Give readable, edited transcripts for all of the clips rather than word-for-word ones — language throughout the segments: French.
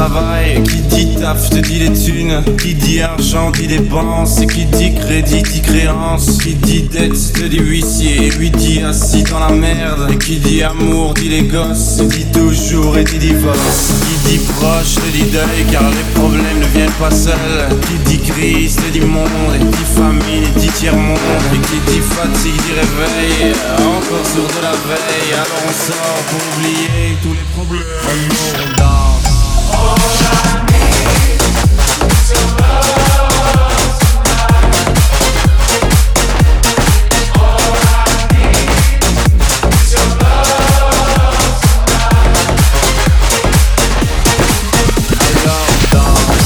travail. Qui dit taf te dit les thunes. Qui dit argent dit dépenses. Et qui dit crédit dit créance. Qui dit dette te dit huissier. Et lui dit assis dans la merde. Et qui dit amour dit les gosses. Et dit toujours et dit divorce. Qui dit proche te dit deuil car les problèmes ne viennent pas seuls. Qui dit crise te dit monde. Et dit famine dit tiers-monde. Et qui dit fatigue dit réveil. Encore sourd de la veille. Alors on sort pour oublier tous les problèmes. Alors on danse. All I need is your love tonight. All I need is your love tonight. Alors on danse.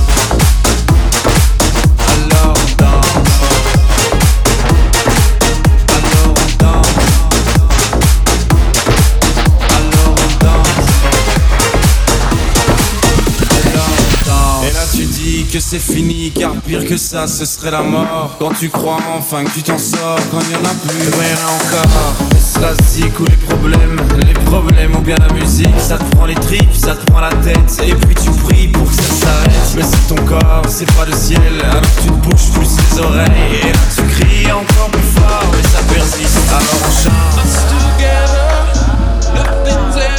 Alors on danse. Alors on danse. Alors on danse. Et là tu dis que c'est fini, car pire que ça ce serait la mort. Quand tu crois enfin que tu t'en sors, quand il n'y en a plus, rien encore. Est-ce la zik ou les problèmes ou bien la musique. Ça te prend les tripes, ça te prend la tête. Et puis tu pries pour que ça s'arrête. Mais c'est ton corps, c'est pas le ciel. Alors tu te bouges plus les oreilles. Et là tu cries encore plus fort, mais ça persiste. Alors on chante. Us together, nothing's